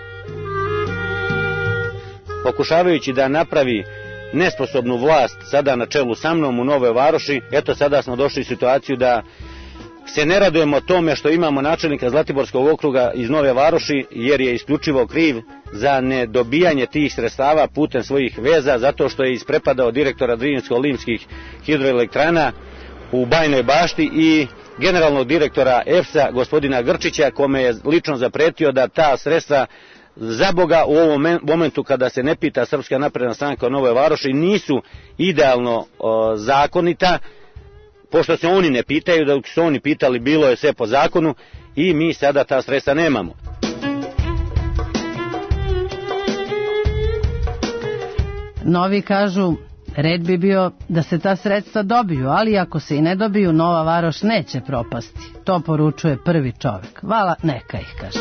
Pokušavajući da napravi nesposobnu vlast sada na čelu sa mnom u Novoj Varoši, eto sada smo došli u situaciju da se ne radujemo tome što imamo načelnika Zlatiborskog okruga iz Nove Varoši, jer je isključivo kriv za nedobijanje tih sredstava putem svojih veza, zato što je isprepadao direktora Drinsko-Limskih hidroelektrana u Bajnoj Bašti i generalnog direktora E P S-a gospodina Grčića, kome je lično zapretio da ta sredstva za Boga u ovom momentu kada se ne pita Srpska napredna stranka u Novoj Varoši nisu idealno o, zakonita, pošto se oni ne pitaju, da su oni pitali bilo je sve po zakonu i mi sada ta sredstva nemamo. Novi kažu, red bi bio da se ta sredstva dobiju, ali ako se i ne dobiju, Nova Varoš neće propasti. To poručuje prvi čovek. Vala, neka ih, kaže.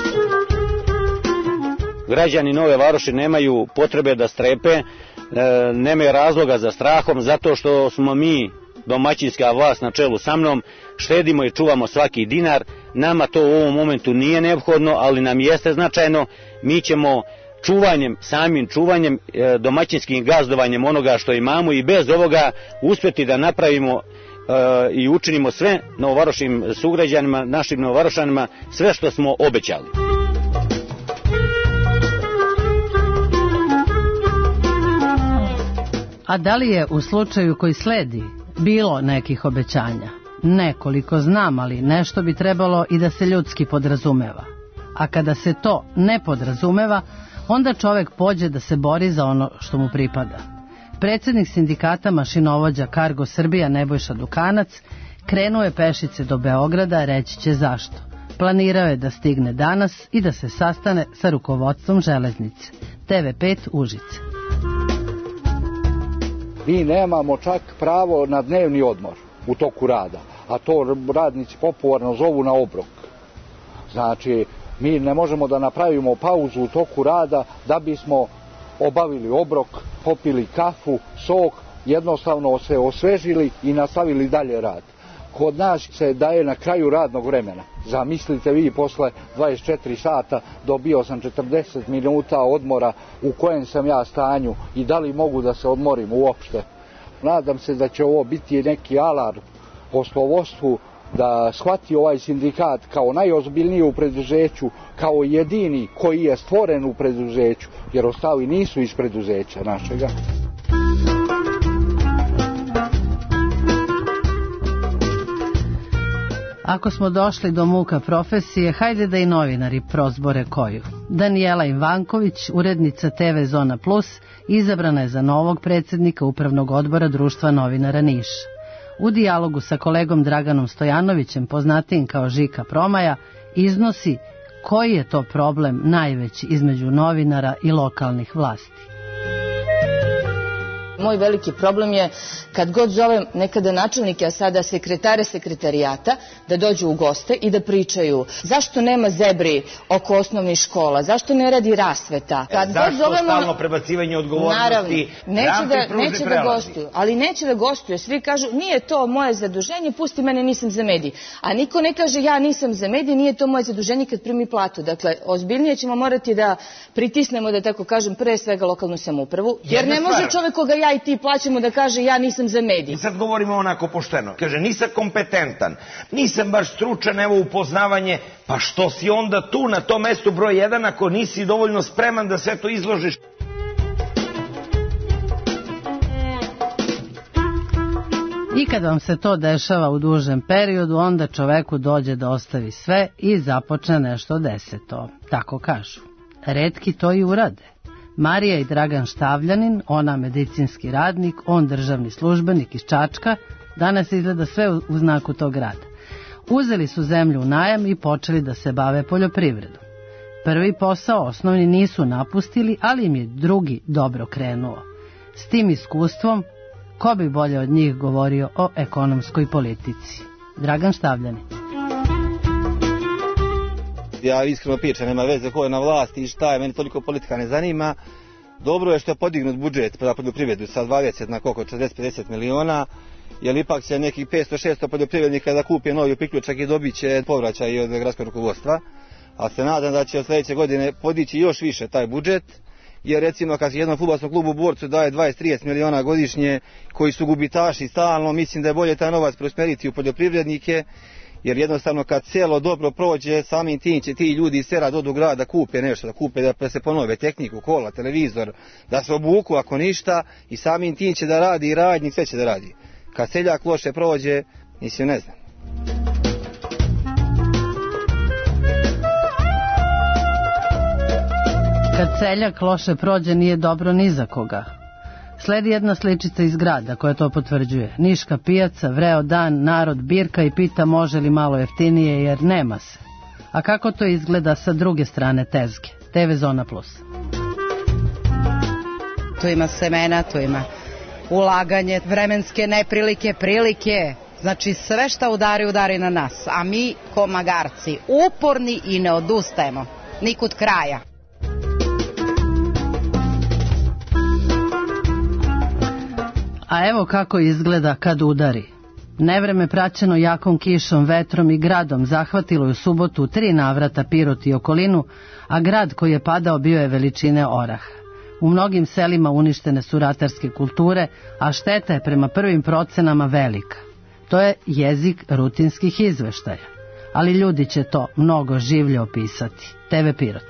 Građani Nove Varoši nemaju potrebe da strepe, e, nemaju razloga za strahom, zato što smo mi, domaćinska vlast na čelu sa mnom, štedimo i čuvamo svaki dinar. Nama to u ovom momentu nije neophodno, ali nam jeste značajno. Mi ćemo čuvanjem, samim čuvanjem, e, domaćinskim gazdovanjem onoga što imamo i bez ovoga uspjeti da napravimo e, i učinimo sve novovaroškim sugrađanima, našim novovarošanima, sve što smo obećali. A da li je u slučaju koji sledi bilo nekih obećanja? Nekoliko znam, ali nešto bi trebalo i da se ljudski podrazumeva. A kada se to ne podrazumeva, onda čovek pođe da se bori za ono što mu pripada. Predsjednik sindikata mašinovođa Cargo Srbija Nebojša Dukanac krenuo je pešice do Beograda, reći će zašto. Planirao je da stigne danas i da se sastane sa rukovodstvom železnice. T V pet Užice. Mi nemamo čak pravo na dnevni odmor u toku rada, a to radnici popularno zovu na obrok. Znači, mi ne možemo da napravimo pauzu u toku rada da bismo obavili obrok, popili kafu, sok, jednostavno se osvežili i nastavili dalje rad. Kod nas se daje na kraju radnog vremena. Zamislite vi, posle dvadeset četiri sata dobio sam četrdeset minuta odmora u kojem sam ja stanju i da li mogu da se odmorim uopšte. Nadam se da će ovo biti neki alarm poslovodstvu da shvati ovaj sindikat kao najozbiljniji u preduzeću, kao jedini koji je stvoren u preduzeću, jer ostali nisu iz preduzeća našega. Ako smo došli do muka profesije, hajde da i novinari prozbore koju. Danijela Ivanković, urednica T V Zona Plus, izabrana je za novog predsjednika Upravnog odbora Društva novinara Niš. U dijalogu sa kolegom Draganom Stojanovićem, poznatijim kao Žika Promaja, iznosi koji je to problem najveći između novinara i lokalnih vlasti. Moj veliki problem je kad god zovem nekada načelnike, a sada sekretare sekretarijata, da dođu u goste i da pričaju zašto nema zebri oko osnovnih škola, zašto ne radi rasveta. Kad zašto god zovemo... stalno prebacivanje odgovornosti? Naravno, neće da, neće da gostuju, ali neće da gostuju. Svi kažu nije to moje zaduženje, pusti mene, nisam za medij. A niko ne kaže ja nisam za medij, nije to moje zaduženje kad primi platu. Dakle, ozbiljnije ćemo morati da pritisnemo, da tako kažem, pre svega lokalnu samoupravu, jer ne može čovjek koga ja i ti plaćamo da kaže ja nisam za medij. I sad govorimo onako pošteno. Kaže, nisam kompetentan, nisam baš stručan, evo upoznavanje, pa što si onda tu na tom mestu broj jedan ako nisi dovoljno spreman da sve to izložiš? I kad vam se to dešava u dužem periodu, onda čoveku dođe da ostavi sve i započne nešto deseto. Tako kažu. Retki to i urade. Marija i Dragan Štavljanin, ona medicinski radnik, on državni službenik iz Čačka, danas izgleda sve u znaku tog rada. Uzeli su zemlju u najam i počeli da se bave poljoprivredom. Prvi posao osnovni nisu napustili, ali im je drugi dobro krenuo. S tim iskustvom Ko bi bolje od njih govorio o ekonomskoj politici? Dragan Štavljani. Ja iskreno pričam, nema veze ko je na vlasti i šta je, meni toliko politika ne zanima. Dobro je što je podignut budžet za poljoprivredu sa dvadeset na koliko, četrdeset pedeset miliona, jer ipak će nekih petsto šesto poljoprivrednika da kupi novi priključak i dobit će povraćaj od gradskog rukovodstva. A se nadam da će od sljedeće godine podići još više taj budžet, jer recimo kad jednom fudbalskom klubu Borcu daje dvadeset trideset miliona godišnje koji su gubitaši stalno, mislim da je bolje taj novac preusmeriti u poljoprivrednike, jer jednostavno kad selo dobro prođe, samim tim će ti ljudi iz sela dođu u grad da kupe nešto, da kupe, da se ponove tehniku, kola, televizor, da se obuku ako ništa i samim tim će da radi i radnik, sve će da radi. Kad seljak loše prođe, mislim ne znam. Kad seljak loše prođe nije dobro ni za koga. Sledi jedna sličica iz grada koja to potvrđuje. Niška pijaca, vreo dan, narod birka i pita može li malo jeftinije jer nema se. A kako to izgleda sa druge strane tezge? te ve Zona Plus. Tu ima semena, tu ima ulaganje, vremenske neprilike, prilike. Znači sve šta udari, udari na nas. A mi ko magarci, uporni i ne odustajemo. Nikud kraja. A evo kako izgleda kad udari. Nevreme praćeno jakom kišom, vetrom i gradom zahvatilo je u subotu u tri navrata Pirot i okolinu, a grad koji je padao bio je veličine oraha. U mnogim selima uništene su ratarske kulture, a šteta je prema prvim procenama velika. To je jezik rutinskih izveštaja. Ali ljudi će to mnogo življe opisati. te ve Pirot.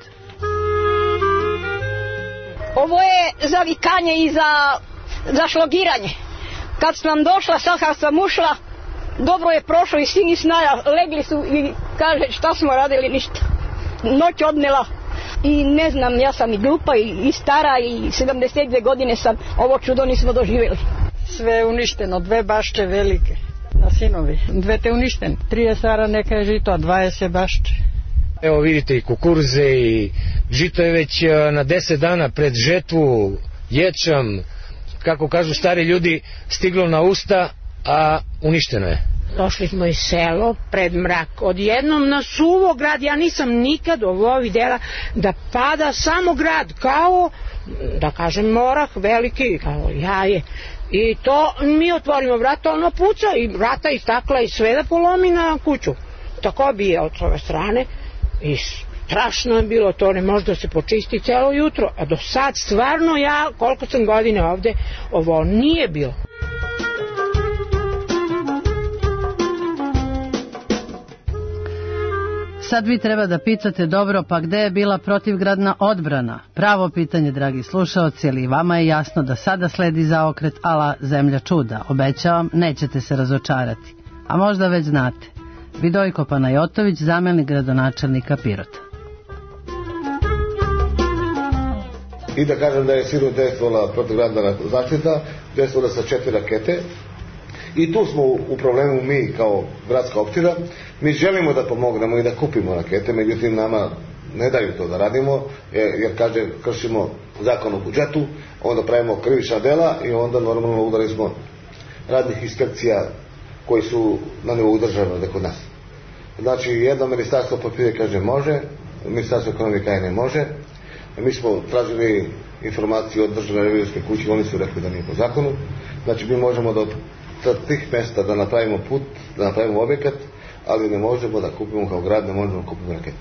Ovo je za vikanje i za... za šlogiranje. Kad sam nam došla, sad kad sam ušla, dobro je prošlo i svi snaja legli su i kaže šta smo radili, ništa. Noć odnela i ne znam, ja sam i glupa i, i stara i sedamdeset dve godine sam, ovo čudo nismo doživjeli. Sve je uništeno, dve bašče velike na sinovi, dve te uništene, trideset ara neka je žito, a dvadeset bašče. Evo vidite i kukuruze i žito je već na deset dana pred žetvu, ječam, kako kažu stari ljudi, stiglo na usta, a uništeno je. Došli smo iz selo pred mrak, odjednom na suvo grad, ja nisam nikad ovo vidjela da pada samo grad, kao, da kažem, morah veliki, kao jaje. I to mi otvorimo vrata, ono puca i vrata i stakla i sve da polomi na kuću. Tako bi je od ove strane i strašno je bilo to, ne može da se počisti celo jutro, a do sad stvarno ja, koliko sam godine ovde, ovo nije bilo. Sad vi treba da pitate dobro, pa gde je bila protivgradna odbrana? Pravo pitanje, dragi slušaoci, ali i vama je jasno da sada sledi zaokret ala zemlja čuda. Obećavam, nećete se razočarati. A možda već znate. Vidojko Panajotović, zamenik gradonačelnika Pirota. I da kažem da je sigurno dejstvovala protivgradna zaštita, dejstvovala sa četiri rakete. I tu smo u problemu mi kao gradska opština. Mi želimo da pomognemo i da kupimo rakete, međutim nama ne daju to da radimo, jer, jer kaže kršimo zakon o budžetu, onda pravimo krivična dela i onda normalno udarili smo radnih inspekcija koji su na nivou države da kod nas. Znači jedno ministarstvo poljoprivrede kaže može, ministarstvo ekonomije kaže ne može. Mi smo tražili informaciju od državne revizorske kuće, oni su rekli da nije po zakonu. Znači mi možemo do tih mesta da napravimo put, da napravimo objekat, ali ne možemo da kupimo kao grad, ne možemo da kupimo rakete.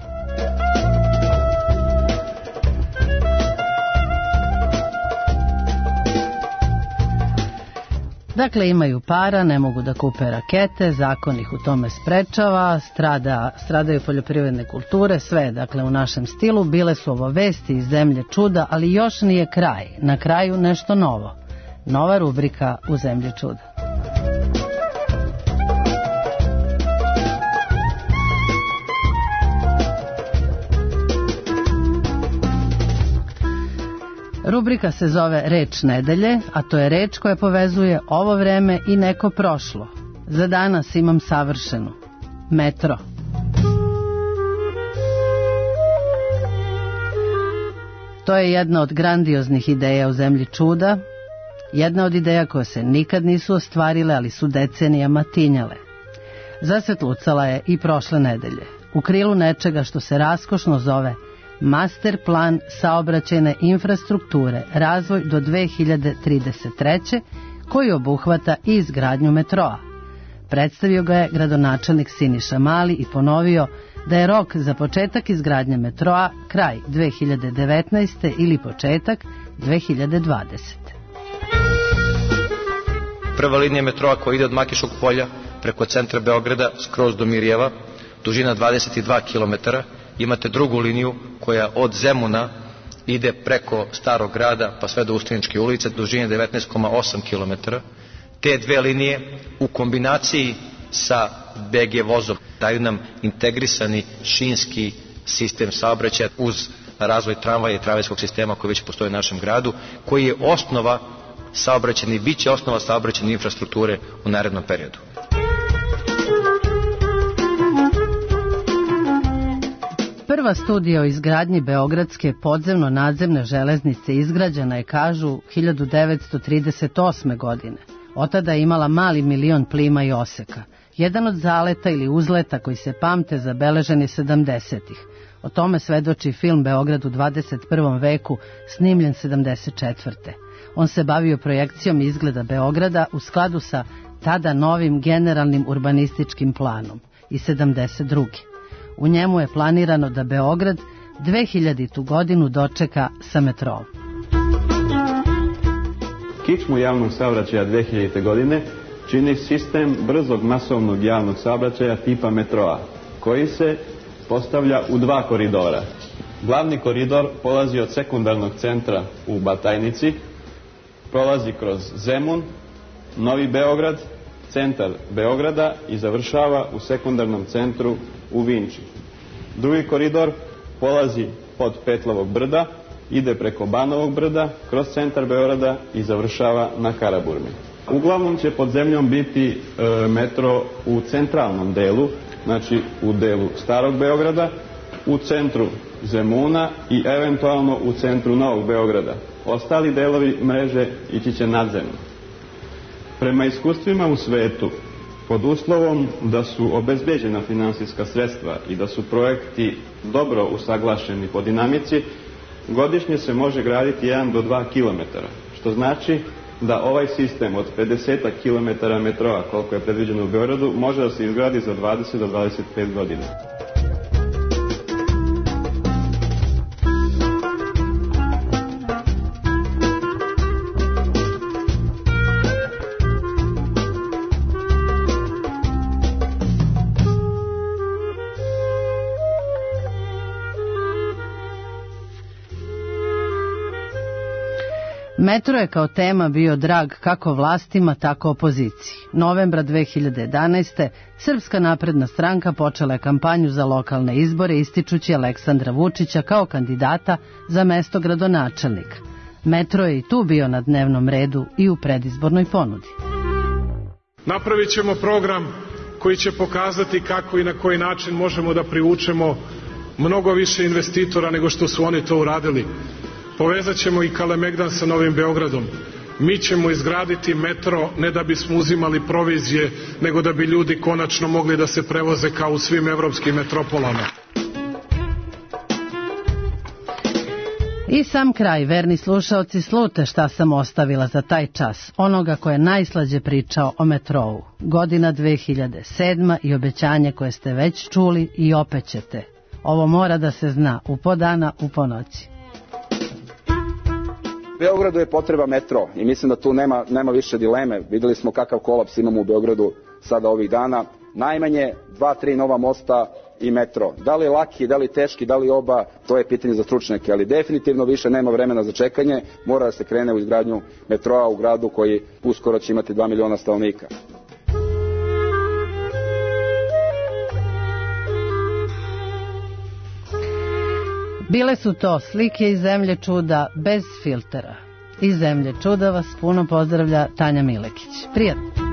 Dakle, imaju para, ne mogu da kupe rakete, zakon ih u tome sprečava, strada, stradaju poljoprivredne kulture, sve dakle u našem stilu. Bile su ovo vesti iz zemlje čuda, ali još nije kraj. Na kraju nešto novo. Nova rubrika u zemlji čuda. Rubrika se zove Reč nedelje, a to je reč koja povezuje ovo vreme i neko prošlo. Za danas imam savršenu. Metro. To je jedna od grandioznih ideja u zemlji čuda Jedna od ideja koje se nikad nisu ostvarile, ali su decenijama tinjale. Zasvetlucala je i prošle nedelje, u krilu nečega što se raskošno zove Master plan saobraćajne infrastrukture, razvoj do dve hiljade trideset treće. koji obuhvata i izgradnju metroa. Predstavio ga je gradonačelnik Siniša Mali i ponovio da je rok za početak izgradnje metroa kraj dve hiljade devetnaeste. ili početak dve hiljade dvadesete. Prva linija metroa koja ide od Makiškog polja preko centra Beograda skroz do Mirjeva, dužina dvadeset dva kilometara. Imate drugu liniju koja od Zemuna ide preko Starog grada pa sve do Ustaničke ulice, dužine devetnaest zarez osam kilometara. Te dve linije u kombinaciji sa be ge vozom daju nam integrisani šinski sistem saobraćaja uz razvoj tramvaja i tramvajskog sistema koji već postoji u našem gradu, koji je osnova saobraćajne i bit će osnova saobraćajne infrastrukture u narednom periodu. Prva studija o izgradnji Beogradske podzemno-nadzemne železnice izgrađena je, kažu, hiljadu devetsto trideset osme. godine. Od tada je imala mali milion plima i oseka. Jedan od zaleta ili uzleta koji se pamte zabeležen je sedamdesetih. O tome svedoči film Beograd u dvadeset prvom veku, snimljen sedamdeset četvrte. On se bavio projekcijom izgleda Beograda u skladu sa tada novim generalnim urbanističkim planom i sedamdeset druge. U njemu je planirano da Beograd dve hiljadite. godinu dočeka sa metroom. Kičmu javnog saobraćaja dve hiljadite. godine čini sistem brzog masovnog javnog saobraćaja tipa metroa, koji se postavlja u dva koridora. Glavni koridor polazi od sekundarnog centra u Batajnici, prolazi kroz Zemun, Novi Beograd, centar Beograda i završava u sekundarnom centru u Vinči. Drugi koridor polazi od Petlovog brda, ide preko Banovog brda, kroz centar Beograda i završava na Karaburmi. Uglavnom će pod zemljom biti e, metro u centralnom delu, znači u delu Starog Beograda, u centru Zemuna i eventualno u centru Novog Beograda. Ostali delovi mreže ići će nadzemno. Prema iskustvima u svetu, pod uslovom da su obezbeđena finansijska sredstva i da su projekti dobro usaglašeni po dinamici, godišnje se može graditi jedan do dva kilometara, što znači da ovaj sistem od pedeset kilometara metroa, koliko je predviđeno u Beogradu, može da se izgradi za dvadeset do dvadeset pet godina. Metro je kao tema bio drag kako vlastima, tako opoziciji. Novembra dve hiljade jedanaeste. Srpska napredna stranka počela je kampanju za lokalne izbore ističući Aleksandra Vučića kao kandidata za mesto gradonačelnika. Metro je i tu bio na dnevnom redu i u predizbornoj ponudi. Napravit ćemo program koji će pokazati kako i na koji način možemo da privučemo mnogo više investitora nego što su oni to uradili. Povezat ćemo i Kalemegdan sa Novim Beogradom. Mi ćemo izgraditi metro ne da bismo uzimali provizije, nego da bi ljudi konačno mogli da se prevoze kao u svim evropskim metropolama. I sam kraj, verni slušaoci, slute šta sam ostavila za taj čas, onoga ko je najslađe pričao o metrou. Godina dve hiljade sedma. i obećanje koje ste već čuli i opet ćete. Ovo mora da se zna u po dana, u po noći. Beogradu je potreba metro i mislim da tu nema, nema više dileme. Videli smo kakav kolaps imamo u Beogradu sada ovih dana. Najmanje dva, tri nova mosta i metro. Da li laki, da li teški, da li oba, to je pitanje za stručnjake, ali definitivno više nema vremena za čekanje. Mora da se krene u izgradnju metroa u gradu koji uskoro će imati dva miliona stanovnika. Bile su to slike iz Zemlje čuda bez filtera. Iz Zemlje čuda vas puno pozdravlja Tanja Milekić. Prijatno!